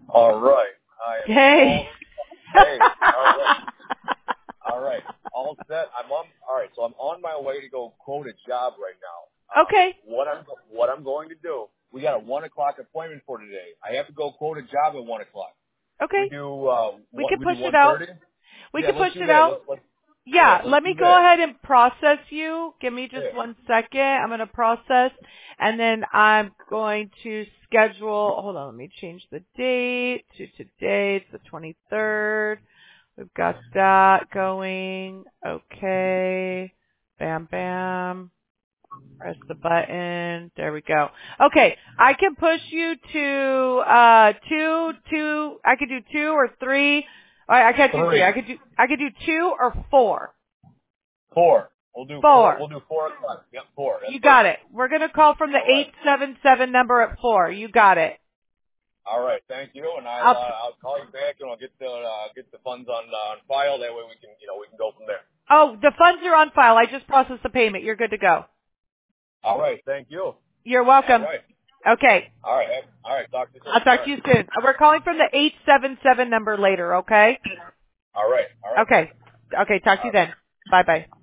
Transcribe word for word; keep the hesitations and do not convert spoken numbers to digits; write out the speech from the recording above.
All right. I am Hey. all, hey. All right. All right. All set. I'm on. All right. So I'm on my way to go quote a job right now. Um, Okay. What I'm what I'm going to do. We got a one o'clock appointment for today. I have to go quote a job at one o'clock. We Okay. do. Uh, We what can we do push it one out. thirty. We Yeah. can Let's push do it that. out. Let's let's yeah. Yeah, Let's let me do go that. ahead and process you. Give me just Yeah. one second. I'm going to process, and then I'm going to schedule. Hold on, let me change the date to today. It's the twenty-third. We've got that going. Okay. Bam, bam. Press the button. There we go. Okay, I can push you to uh two, two. I could do two or three. I, I can't do three. I Three. could do. I could do two or four. Four. We'll do four. Four. We'll do four o'clock. Yep. Four. That's You got perfect. it. We're gonna call from the All right. eight seven seven number at four. You got it. All right, thank you, and I'll I'll. uh, I'll call you back, and I'll get the uh, get the funds on uh, on file. That way we can you know we can go from there. Oh, the funds are on file. I just processed the payment. You're good to go. All right, thank you. You're All welcome. right, Okay. all right, all right. Talk to you soon. I'll All talk to right, you soon. We're calling from the eight seven seven number later. Okay. all right, all right, Okay. Okay. Talk to all you right. then. Bye bye.